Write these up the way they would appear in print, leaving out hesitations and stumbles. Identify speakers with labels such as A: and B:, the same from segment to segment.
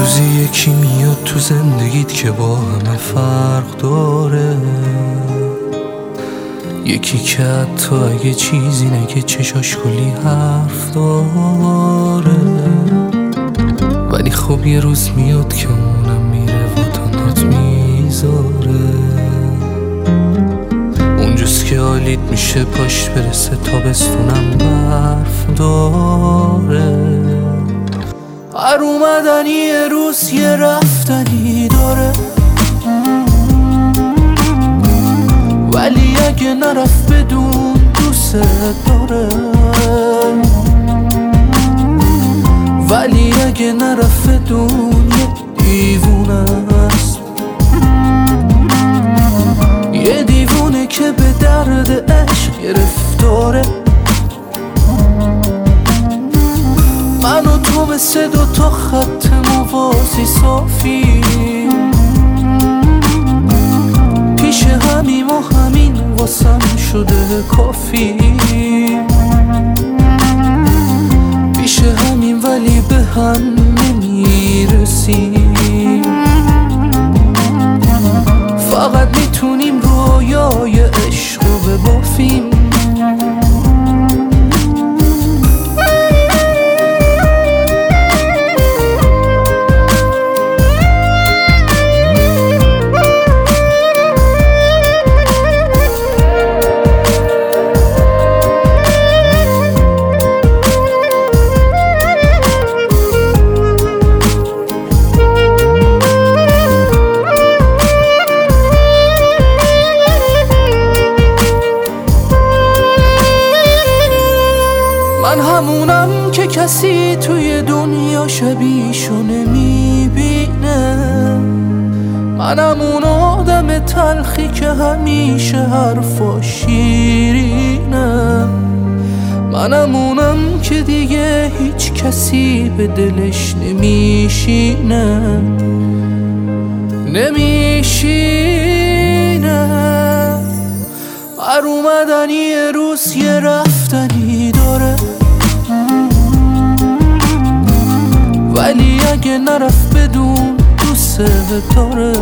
A: روزی یکی میاد تو زندگیت که با همه فرق داره، یکی که حتی اگه چیزی نگه چشاش کلی حرف داره. ولی خب یه روز میاد که اونم میره و تنهات میذاره، اونجاست که حالیت میشه پاش برسه تابستونم برف داره. هر اومدنی یه روز یه رفتنی داره، ولی اگه نرفت بدون دوست داره، ولی اگه نرفت بدون یه دیوونه است، یه دیوونه که به درد عشق گرفتاره. من و تو مثل دوتا خط موازی صافی، پیش همیم و همین واسم شده کافی، پیش همین ولی به هم نمیرسیم. فقط میتونیم رویای عشق رو ببافیم. من همونم که کسی توی دنیا شبیه‌شو نمیبینه، من همون آدم تلخی که همیشه حرفاش شیرینه، من همونم که دیگه هیچ کسی به دلش نمیشینه، هر اومدنی یه روز یه رفتنی داره، ولی اگه نرفت بدون دوست داره،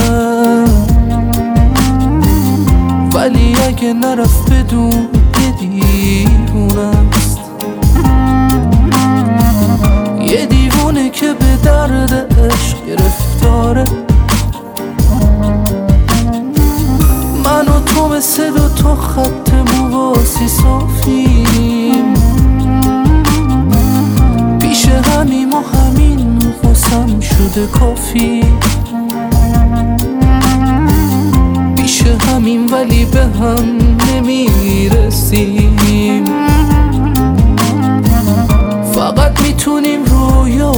A: ولی اگه نرفت بدون یه دیوونه است، یه دیوونه که به درد عشق گرفتاره. من و تو مثل دوتا خط موازی صافیم، پیش همیم و همین واسم شده کافی، پیش همین ولی به هم نمیرسیم. فقط میتونیم رویا